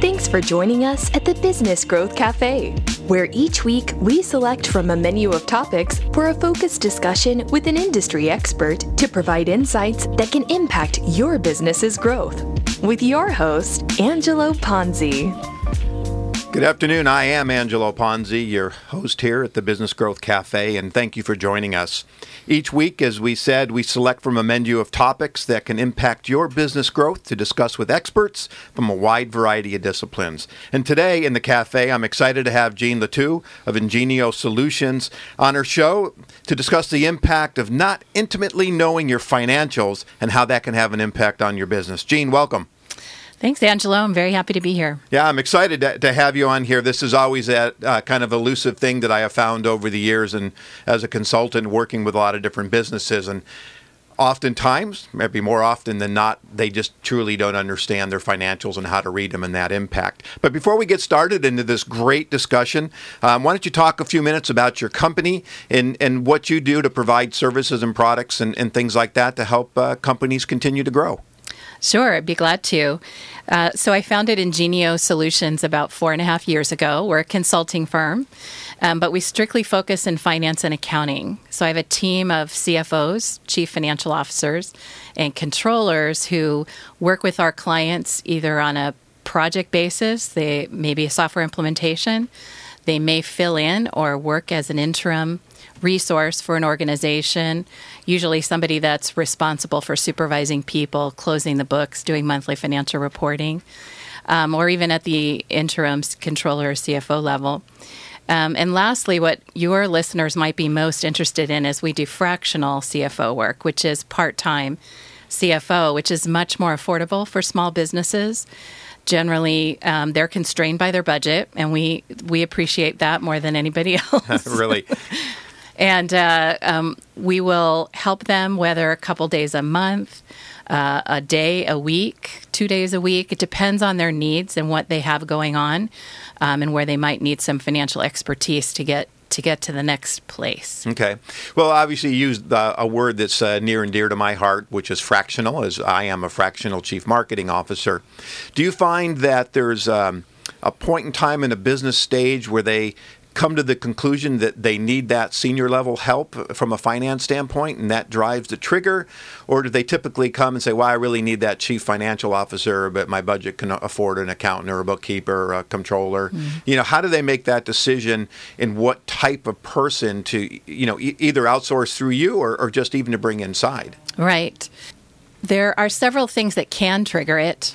Thanks for joining us at the Business Growth Cafe, where each week we select from a menu of topics for a focused discussion with an industry expert to provide insights that can impact your business's growth. With your host, Angelo Ponzi. Good afternoon. I am Angelo Ponzi, your host here at the Business Growth Cafe, and thank you for joining us. Each week, as we said, we select from a menu of topics that can impact your business growth to discuss with experts from a wide variety of disciplines. And today in the cafe, I'm excited to have Jean Latou of Ingenio Solutions on our show to discuss the impact of not intimately knowing your financials and how that can have an impact on your business. Jean, welcome. Thanks, Angelo. I'm very happy to be here. Yeah, I'm excited to have you on here. This is always that kind of elusive thing that I have found over the years and as a consultant working with a lot of different businesses. And oftentimes, maybe more often than not, they just truly don't understand their financials and how to read them and that impact. But before we get started into this great discussion, why don't you talk a few minutes about your company and what you do to provide services and products and things like that to help companies continue to grow? Sure, I'd be glad to. So I founded Ingenio Solutions about 4.5 years ago. We're a consulting firm, but we strictly focus in finance and accounting. So I have a team of CFOs, chief financial officers, and controllers who work with our clients either on a project basis, they may be a software implementation, they may fill in or work as an interim resource for an organization, usually somebody that's responsible for supervising people, closing the books, doing monthly financial reporting, or even at the interim controller or CFO level. And lastly, what your listeners might be most interested in is we do fractional CFO work, which is part-time CFO, which is much more affordable for small businesses. Generally, they're constrained by their budget, and we appreciate that more than anybody else. Really? And we will help them, whether a couple days a month, a day a week, 2 days a week. It depends on their needs and what they have going on, and where they might need some financial expertise to get to the next place. Okay. Well, obviously you used a word that's near and dear to my heart, which is fractional, as I am a fractional chief marketing officer. Do you find that there's a point in time in a business stage where they come to the conclusion that they need that senior level help from a finance standpoint and that drives the trigger? Or do they typically come and say, well, I really need that chief financial officer, but my budget can afford an accountant or a bookkeeper or a controller? Mm-hmm. You know, how do they make that decision in what type of person to, either outsource through you or just even to bring inside? Right. There are several things that can trigger it.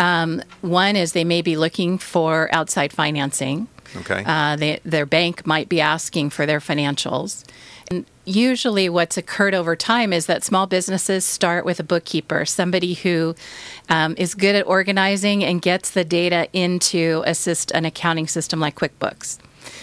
One is they may be looking for outside financing. Okay. Their bank might be asking for their financials. And usually what's occurred over time is that small businesses start with a bookkeeper, somebody who is good at organizing and gets the data into an accounting system like QuickBooks.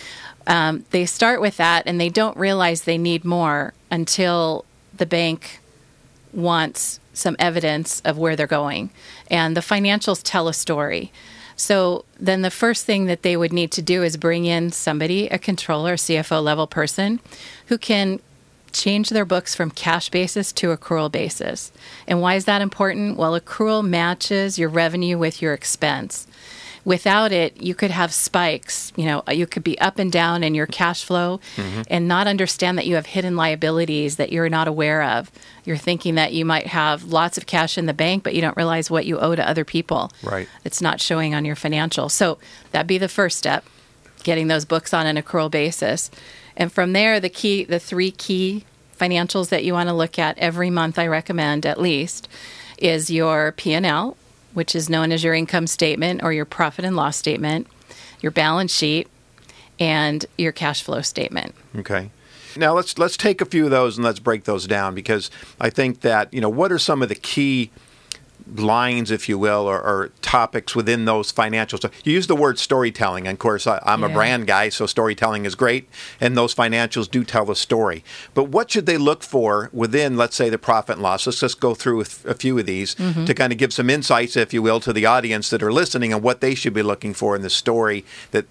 They start with that, and they don't realize they need more until the bank wants some evidence of where they're going. And the financials tell a story. So then the first thing that they would need to do is bring in somebody, a controller, CFO level person, who can change their books from cash basis to accrual basis. And why is that important? Well, accrual matches your revenue with your expense. Without it, you could have spikes. You could be up and down in your cash flow and not understand that you have hidden liabilities that you're not aware of. You're thinking that you might have lots of cash in the bank, but you don't realize what you owe to other people. Right. It's not showing on your financials. So that'd be the first step, getting those books on an accrual basis. And from there, the 3 key financials that you want to look at every month, I recommend at least, is your P&L, which is known as your income statement or your profit and loss statement, your balance sheet, and your cash flow statement. Okay. Now let's take a few of those and let's break those down, because I think that, what are some of the key lines, if you will, or topics within those financials. You use the word storytelling. And of course, I'm a brand guy, so storytelling is great. And those financials do tell a story. But what should they look for within, let's say, the profit and loss? Let's just go through a few of these to kind of give some insights, if you will, to the audience that are listening and what they should be looking for in the story that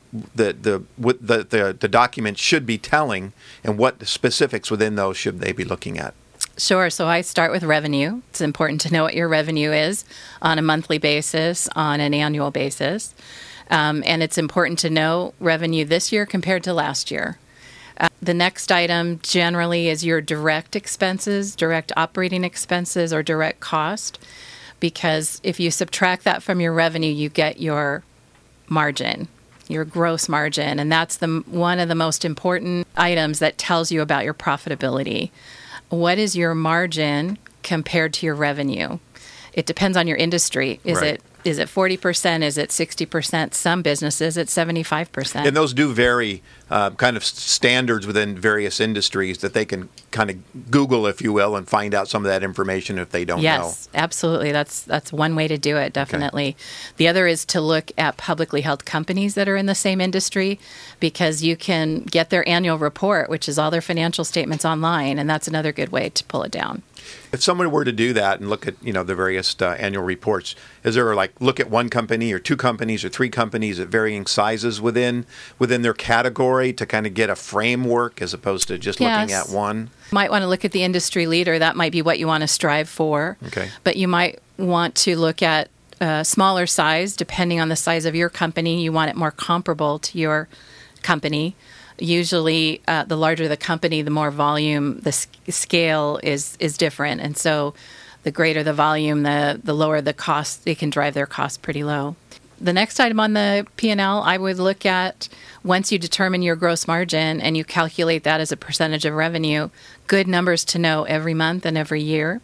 the document should be telling, and what specifics within those should they be looking at. Sure. So I start with revenue. It's important to know what your revenue is on a monthly basis, on an annual basis. And it's important to know revenue this year compared to last year. The next item generally is your direct expenses, direct operating expenses, or direct cost, because if you subtract that from your revenue, you get your margin, your gross margin, and that's one of the most important items that tells you about your profitability. What is your margin compared to your revenue? It depends on your industry. Is it 40%? Is it 60%? Some businesses, it's 75%. And those do vary, kind of standards within various industries that they can kind of Google, if you will, and find out some of that information if they don't know. Yes, absolutely. That's one way to do it, definitely. Okay. The other is to look at publicly held companies that are in the same industry, because you can get their annual report, which is all their financial statements online, and that's another good way to pull it down. If someone were to do that and look at, the various annual reports, is there look at one company or two companies or three companies at varying sizes within their category to kind of get a framework as opposed to just looking at one? You might want to look at the industry leader. That might be what you want to strive for. Okay. But you might want to look at smaller size, depending on the size of your company. You want it more comparable to your company. Usually, the larger the company, the more volume, the scale is different. And so the greater the volume, the lower the cost. They can drive their costs pretty low. The next item on the P&L, I would look at, once you determine your gross margin and you calculate that as a percentage of revenue, good numbers to know every month and every year,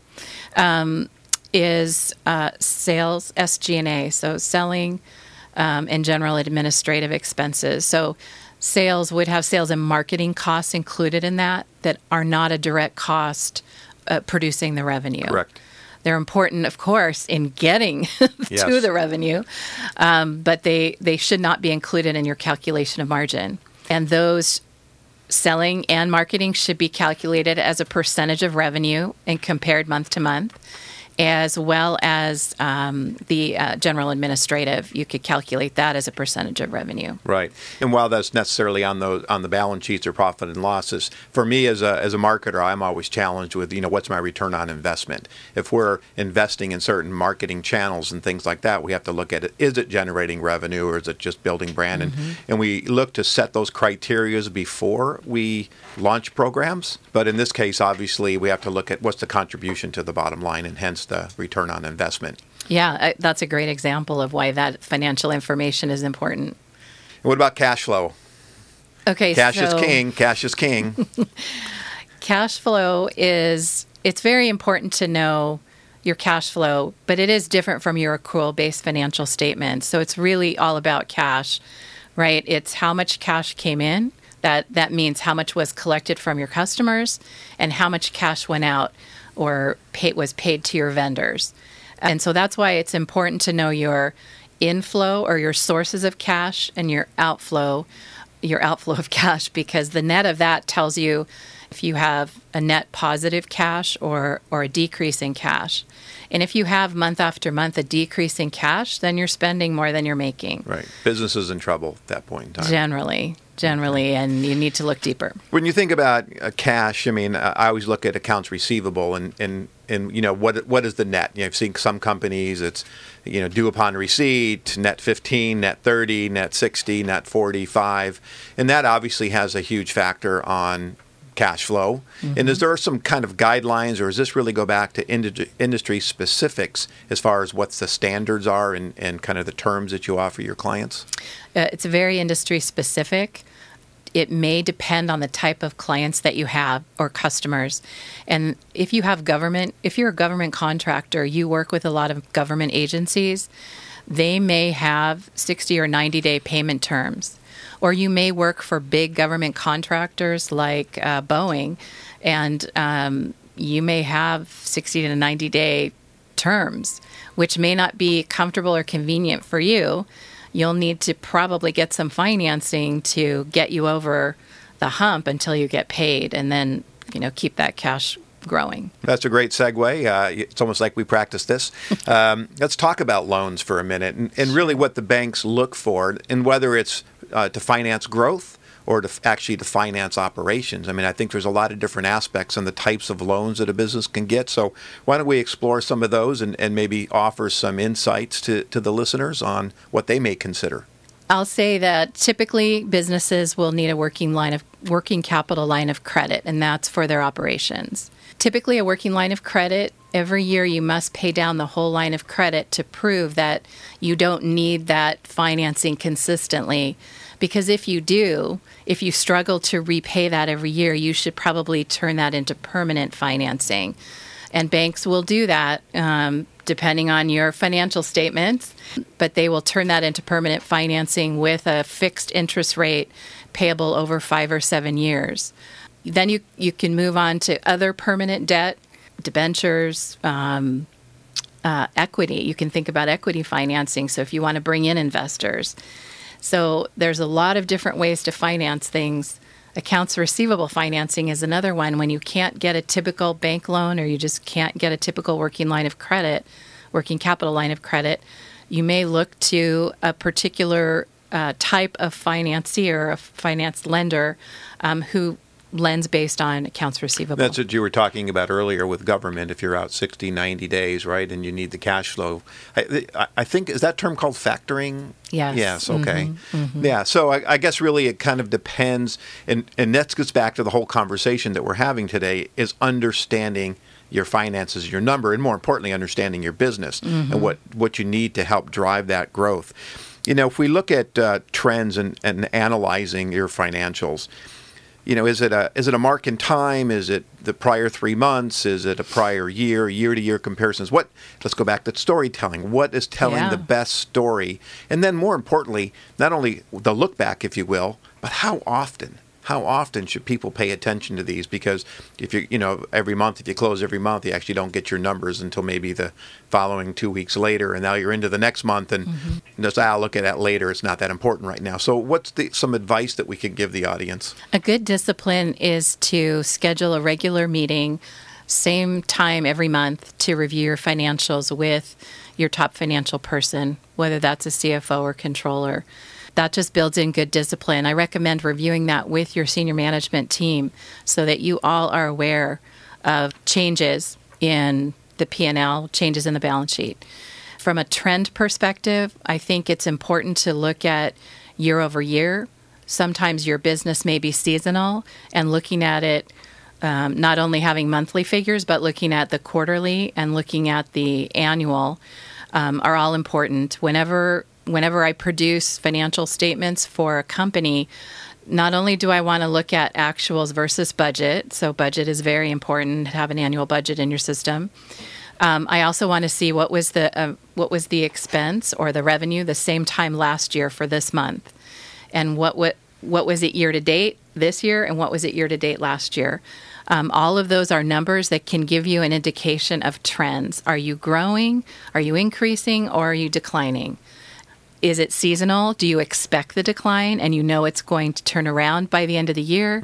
is sales, SG&A, so selling and general administrative expenses. So sales would have sales and marketing costs included in that are not a direct cost producing the revenue. Correct. They're important, of course, in getting to the revenue, but they should not be included in your calculation of margin. And those selling and marketing should be calculated as a percentage of revenue and compared month to month, as well as the general administrative. You could calculate that as a percentage of revenue. Right. And while that's necessarily on the balance sheets or profit and losses, for me as a marketer, I'm always challenged with, what's my return on investment? If we're investing in certain marketing channels and things like that, we have to look at it. Is it generating revenue or is it just building brand? Mm-hmm. And we look to set those criteria before we launch programs. But in this case, obviously, we have to look at what's the contribution to the bottom line and hence the return on investment. Yeah, that's a great example of why that financial information is important. And what about cash flow? Okay, Cash is king. Cash is king. Cash flow it's very important to know your cash flow, but it is different from your accrual-based financial statements. So it's really all about cash, right? It's how much cash came in. That means how much was collected from your customers and how much cash went out or was paid to your vendors. And so that's why it's important to know your inflow or your sources of cash and your outflow of cash, because the net of that tells you if you have a net positive cash or a decrease in cash. And if you have month after month a decrease in cash, then you're spending more than you're making. Right. Business is in trouble at that point in time. Generally, and you need to look deeper. When you think about cash, I always look at accounts receivable and what is the net? I've seen some companies it's due upon receipt, net 15, net 30, net 60, net 45, and that obviously has a huge factor on cash flow. Mm-hmm. And is there some kind of guidelines, or does this really go back to industry specifics as far as what the standards are and kind of the terms that you offer your clients? It's very industry specific. It may depend on the type of clients that you have or customers. And if you're a government contractor, you work with a lot of government agencies, they may have 60 or 90-day payment terms. Or you may work for big government contractors like Boeing, and you may have 60 to 90-day terms, which may not be comfortable or convenient for you. You'll need to probably get some financing to get you over the hump until you get paid, and then keep that cash growing. That's a great segue. It's almost like we practiced this. Let's talk about loans for a minute and really what the banks look for, and whether it's to finance growth or actually to finance operations. I mean, I think there's a lot of different aspects and the types of loans that a business can get. So why don't we explore some of those and maybe offer some insights to the listeners on what they may consider? I'll say that typically businesses will need a working capital line of credit, and that's for their operations. Typically, a working line of credit, every year you must pay down the whole line of credit to prove that you don't need that financing consistently. Because if you do, if you struggle to repay that every year, you should probably turn that into permanent financing. And banks will do that depending on your financial statements, but they will turn that into permanent financing with a fixed interest rate payable over 5 or 7 years. Then you can move on to other permanent debt, debentures, equity. You can think about equity financing, so if you want to bring in investors. So there's a lot of different ways to finance things. Accounts receivable financing is another one. When you can't get a typical bank loan or you just can't get a typical working capital line of credit, you may look to a particular type of financier, a finance lender who lends based on accounts receivable. That's what you were talking about earlier with government. If you're out 60, 90 days, right, and you need the cash flow. I think, is that term called factoring? Yes. Yes, okay. Yeah, so I guess really it kind of depends, and that gets back to the whole conversation that we're having today, is understanding your finances, your number, and more importantly, understanding your business and what you need to help drive that growth. You know, if we look at trends and analyzing your financials, you know, is it a mark in time? Is it the prior 3 months? Is it a prior year-to-year comparisons? Let's go back to storytelling. What is telling the best story? And then more importantly, not only the look back, if you will, but how often? How often should people pay attention to these? Because if every month, if you close every month, you actually don't get your numbers until maybe the following 2 weeks later, and now you're into the next month, and just, I'll look at that later. It's not that important right now. So what's some advice that we could give the audience? A good discipline is to schedule a regular meeting, same time every month, to review your financials with your top financial person, whether that's a CFO or controller. That just builds in good discipline. I recommend reviewing that with your senior management team so that you all are aware of changes in the P&L, changes in the balance sheet. From a trend perspective, I think it's important to look at year over year. Sometimes your business may be seasonal, and looking at it, not only having monthly figures, but looking at the quarterly and looking at the annual are all important. Whenever I produce financial statements for a company, not only do I want to look at actuals versus budget, so budget is very important, have an annual budget in your system. I also want to see what was the expense or the revenue the same time last year for this month, and what was it year to date this year, and what was it year to date last year. All of those are numbers that can give you an indication of trends. Are you growing? Are you increasing? Or are you declining? Is it seasonal? Do you expect the decline and you know it's going to turn around by the end of the year?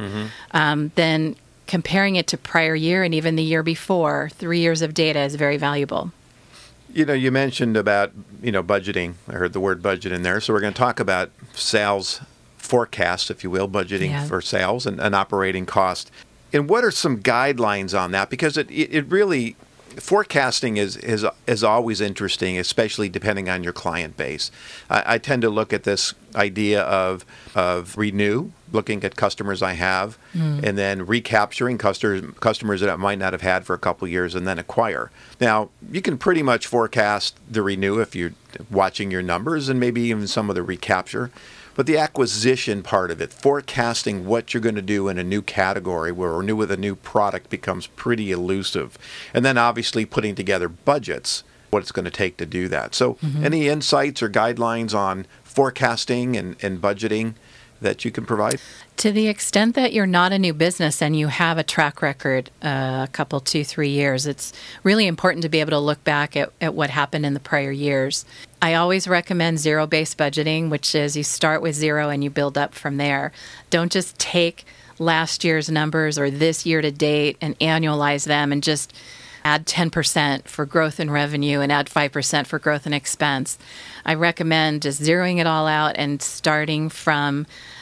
Then comparing it to prior year and even the year before, 3 years of data is very valuable. You know, you mentioned about, budgeting. I heard the word budget in there. So we're going to talk about sales forecast, if you will, budgeting for sales and operating cost. And what are some guidelines on that? Because it really... Forecasting is always interesting, especially depending on your client base. I tend to look at this idea of renew, looking at customers I have, and then recapturing customers that I might not have had for a couple of years, and then acquire. Now, you can pretty much forecast the renew if you're watching your numbers, and maybe even some of the recapture. But the acquisition part of it, forecasting what you're going to do in a new category or new with a new product, becomes pretty elusive. And then obviously putting together budgets, what it's going to take to do that. So any insights or guidelines on forecasting and budgeting that you can provide? To the extent that you're not a new business and you have a track record, a couple, 2, 3 years, it's really important to be able to look back at what happened in the prior years. I always recommend zero-based budgeting, which is you start with zero and you build up from there. Don't just take last year's numbers or this year to date and annualize them and just add 10% for growth in revenue and add 5% for growth in expense. I recommend just zeroing it all out and starting from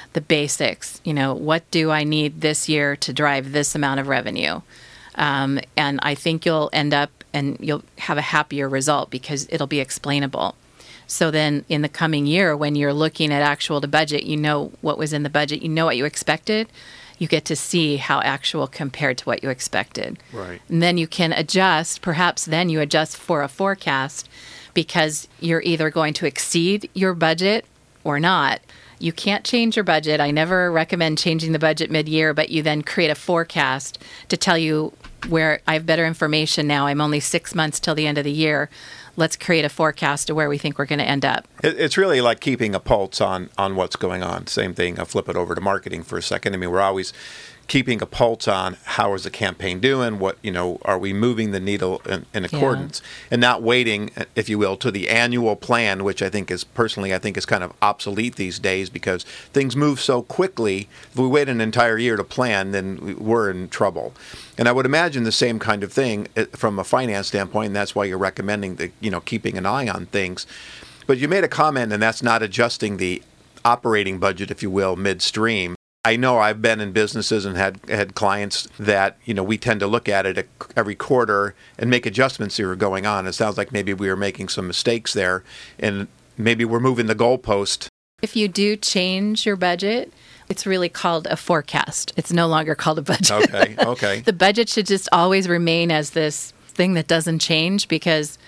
the basics. What do I need this year to drive this amount of revenue? And I think you'll end up and you'll have a happier result because it'll be explainable. So then in the coming year, when you're looking at actual to budget, you know what was in the budget, you know what you expected. You get to see how actual compared to what you expected. Right. And then you can adjust, perhaps then you adjust for a forecast because you're either going to exceed your budget or not. You can't change your budget. I never recommend changing the budget mid-year, but you then create a forecast to tell you where I have better information now. I'm only 6 months till the end of the year. Let's create a forecast of where we think we're going to end up. It's really like keeping a pulse on what's going on. Same thing. I'll flip it over to marketing for a second. I mean, we're always keeping a pulse on how is the campaign doing, are we moving the needle in accordance, and not waiting, if you will, to the annual plan, which I think is kind of obsolete these days because things move so quickly. If we wait an entire year to plan, then we're in trouble. And I would imagine the same kind of thing from a finance standpoint, and that's why you're recommending keeping an eye on things. But you made a comment, and that's not adjusting the operating budget, if you will, midstream. I know I've been in businesses and had clients that, we tend to look at it every quarter and make adjustments that are going on. It sounds like maybe we were making some mistakes there, and maybe we're moving the goalpost. If you do change your budget, it's really called a forecast. It's no longer called a budget. Okay. The budget should just always remain as this thing that doesn't change because,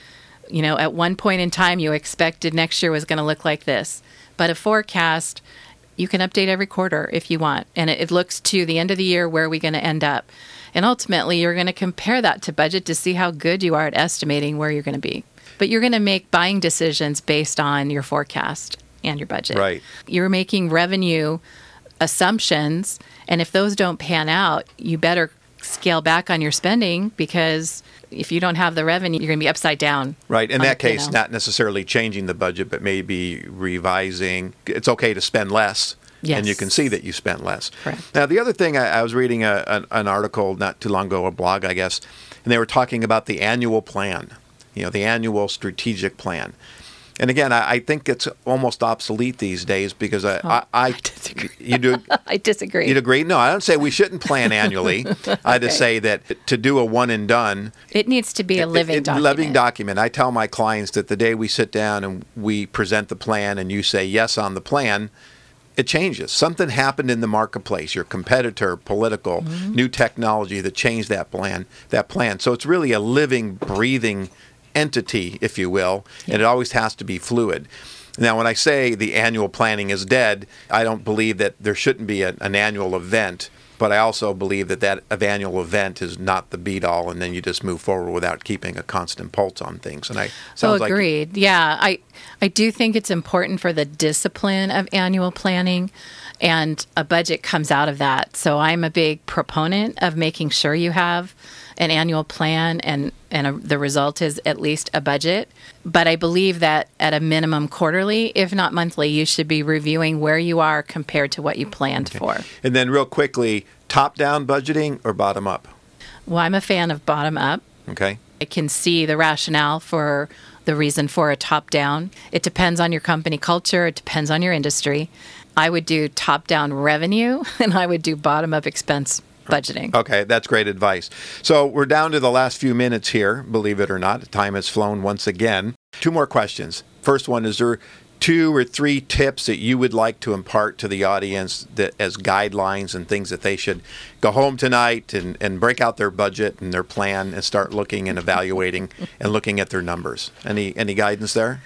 at one point in time you expected next year was going to look like this. But a forecast, you can update every quarter if you want. And it looks to the end of the year, where are we going to end up? And ultimately, you're going to compare that to budget to see how good you are at estimating where you're going to be. But you're going to make buying decisions based on your forecast and your budget. Right. You're making revenue assumptions, and if those don't pan out, you better scale back on your spending because if you don't have the revenue, you're going to be upside down. Right. In that case, not necessarily changing the budget, but maybe revising. It's okay to spend less. Yes. And you can see that you spent less. Correct. Now, the other thing, I was reading an article not too long ago, a blog, I guess, and they were talking about the annual plan, the annual strategic plan. And again, I think it's almost obsolete these days because I disagree. You do? I disagree. You'd agree? No, I don't say we shouldn't plan annually. I just say that to do a one and done. It needs to be a living document. Living document. I tell my clients that the day we sit down and we present the plan and you say yes on the plan, it changes. Something happened in the marketplace, your competitor, political, new technology that changed that plan. So it's really a living, breathing entity, if you will, and it always has to be fluid. Now, when I say the annual planning is dead, I don't believe that there shouldn't be an annual event, but I also believe that annual event is not the beat-all, and then you just move forward without keeping a constant pulse on things. And agreed. Yeah, I do think it's important for the discipline of annual planning, and a budget comes out of that. So I'm a big proponent of making sure you have an annual plan and the result is at least a budget. But I believe that at a minimum quarterly, if not monthly, you should be reviewing where you are compared to what you planned for. And then real quickly, top-down budgeting or bottom-up? Well, I'm a fan of bottom-up. Okay. I can see the rationale for the reason for a top-down. It depends on your company culture. It depends on your industry. I would do top-down revenue, and I would do bottom-up expense budgeting. Okay, that's great advice. So we're down to the last few minutes here, believe it or not. Time has flown once again. 2 more questions. First one, is there 2 or 3 tips that you would like to impart to the audience that as guidelines and things that they should go home tonight and break out their budget and their plan and start looking and evaluating and looking at their numbers? Any guidance there?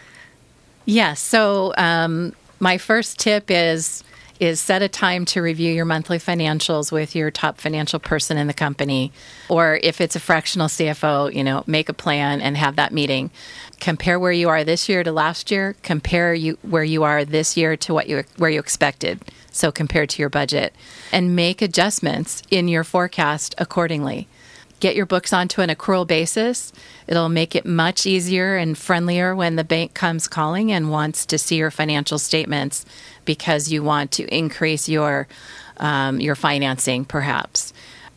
Yes. So my first tip is set a time to review your monthly financials with your top financial person in the company. Or if it's a fractional CFO, make a plan and have that meeting. Compare where you are this year to last year. Compare where you are this year to where you expected. So compared to your budget. And make adjustments in your forecast accordingly. Get your books onto an accrual basis. It'll make it much easier and friendlier when the bank comes calling and wants to see your financial statements because you want to increase your financing, perhaps.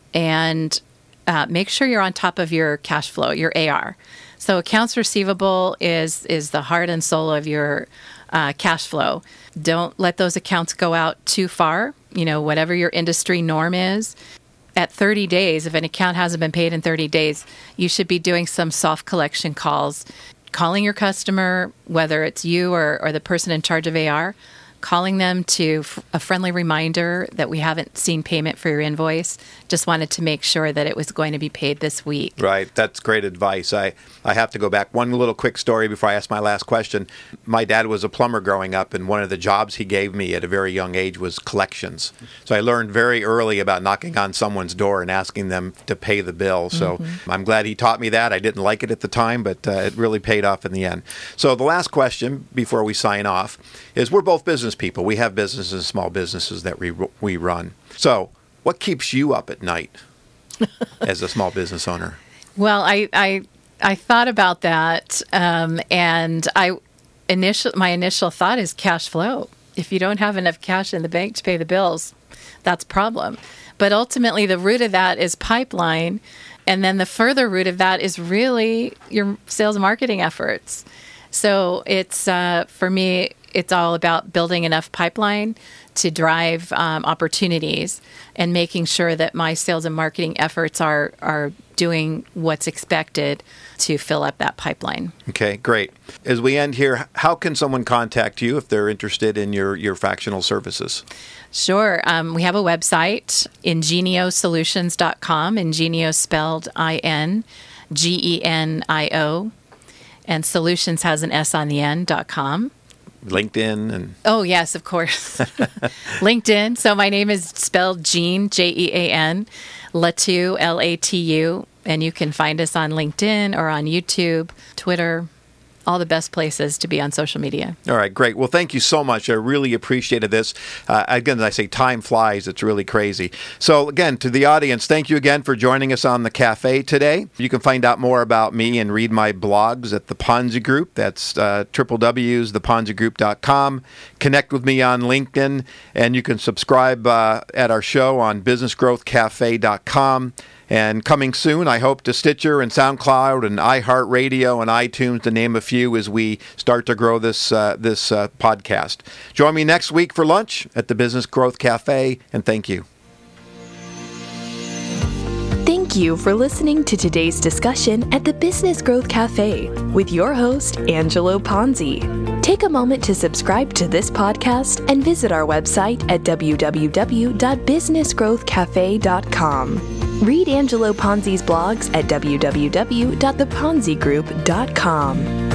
And make sure you're on top of your cash flow, your AR. So accounts receivable is the heart and soul of your cash flow. Don't let those accounts go out too far. Whatever your industry norm is, at 30 days, if an account hasn't been paid in 30 days, you should be doing some soft collection calls, calling your customer, whether it's you or the person in charge of AR, calling them to a friendly reminder that we haven't seen payment for your invoice. Just wanted to make sure that it was going to be paid this week. Right. That's great advice. I have to go back. One little quick story before I ask my last question. My dad was a plumber growing up, and one of the jobs he gave me at a very young age was collections. So I learned very early about knocking on someone's door and asking them to pay the bill. So I'm glad he taught me that. I didn't like it at the time, but it really paid off in the end. So the last question before we sign off is, we're both business people. We have businesses and small businesses that we run. So what keeps you up at night as a small business owner? Well, I thought about that, and my initial thought is cash flow. If you don't have enough cash in the bank to pay the bills, that's a problem. But ultimately, the root of that is pipeline, and then the further root of that is really your sales and marketing efforts. So it's for me, it's all about building enough pipeline to drive opportunities and making sure that my sales and marketing efforts are doing what's expected to fill up that pipeline. Okay, great. As we end here, how can someone contact you if they're interested in your fractional services? Sure. We have a website, ingeniosolutions.com, Ingenio spelled INGENIO, and solutions has an S on the end.com. LinkedIn and... Oh, yes, of course. LinkedIn. So my name is spelled Jean, Jean, Latu, Latu, and you can find us on LinkedIn or on YouTube, Twitter, all the best places to be on social media. All right, great. Well, thank you so much. I really appreciated this. Again, as I say, time flies. It's really crazy. So again, to the audience, thank you again for joining us on the cafe today. You can find out more about me and read my blogs at The Ponzi Group. That's www.theponzigroup.com. Connect with me on LinkedIn, and you can subscribe at our show on businessgrowthcafe.com. And coming soon, I hope, to Stitcher and SoundCloud and iHeartRadio and iTunes, to name a few, as we start to grow this podcast. Join me next week for lunch at the Business Growth Cafe, and thank you. Thank you for listening to today's discussion at the Business Growth Cafe with your host, Angelo Ponzi. Take a moment to subscribe to this podcast and visit our website at www.businessgrowthcafe.com. Read Angelo Ponzi's blogs at www.theponzigroup.com.